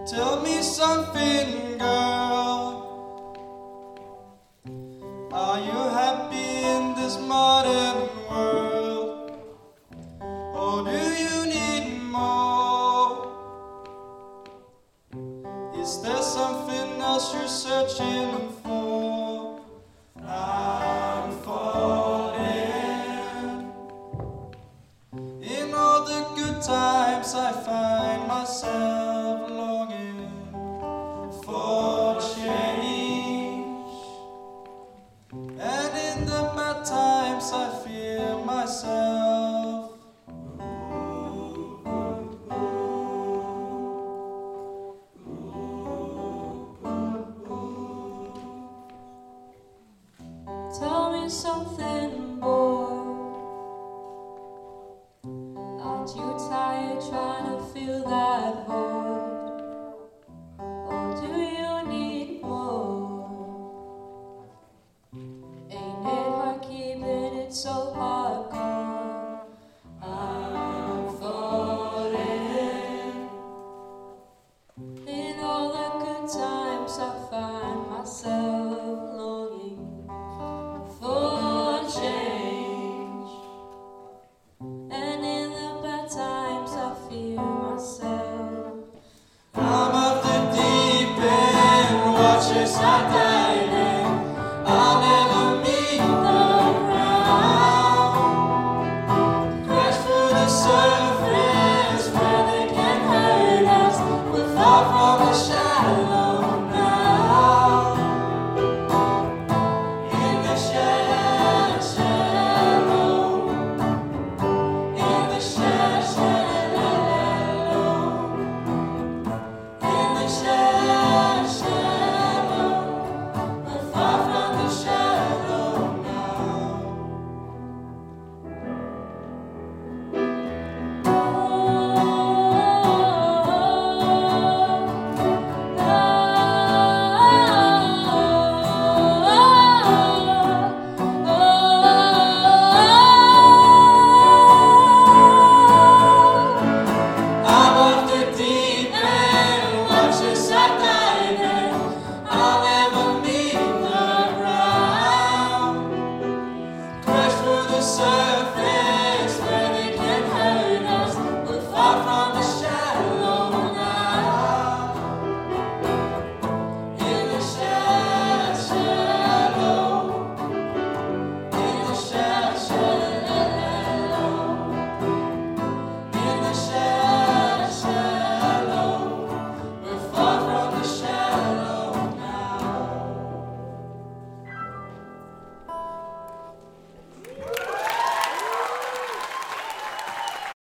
Tell me something, girl. Are you happy in this modern world? Or do you need more? Is there something else you're searching for? I'm falling. In all the good times I find myself longing for change, and in the bad times I feel myself. Tell me something